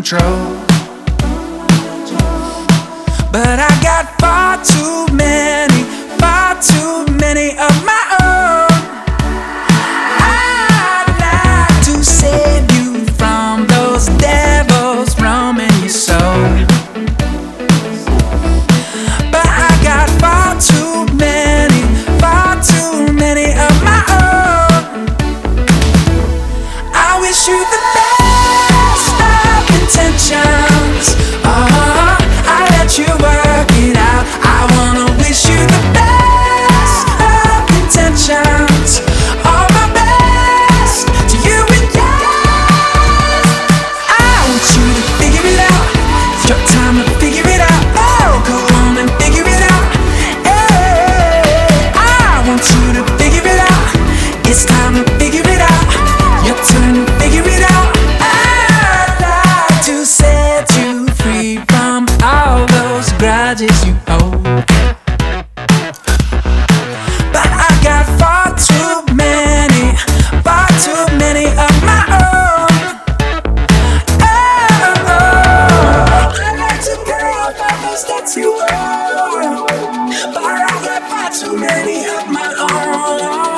control. But I got far too many of my own. I'd like to save you from those devils roaming your soul. But I got far too many of my own. I wish you the best of intentions. I let you work it out. I wanna wish you the best of intentions. All my best to you and yours. I want you to figure it out. It's your time to figure it out. Oh, go on and figure it out. Hey, I want you to figure it out. It's time to figure it out. Your turn to figure it out. I'd like to set you free from all those grudges you hold. But I got far too many of my own. Oh, I like to pay off all those debts you owe. But I got far too many of my own.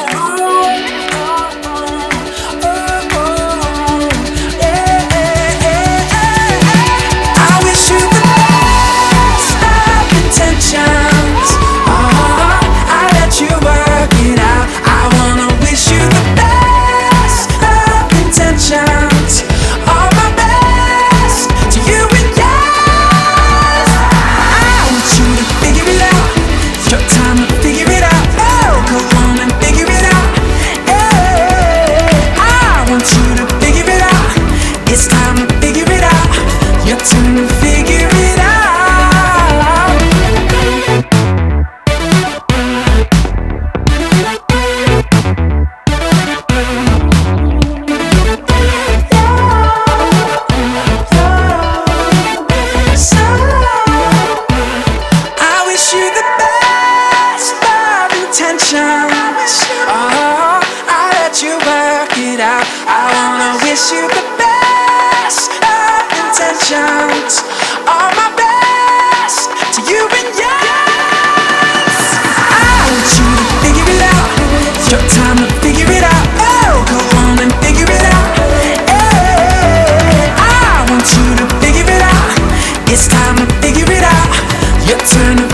It's time to figure it out. Your turn to figure it out. So I wish you the best of intentions. Oh, I let you work it out. I wanna wish you the best of intentions. All my best to you and yours. I want you to figure it out. It's your time to figure it out. Oh, go on and figure it out. Hey, I want you to figure it out. It's time to figure it out. Your turn to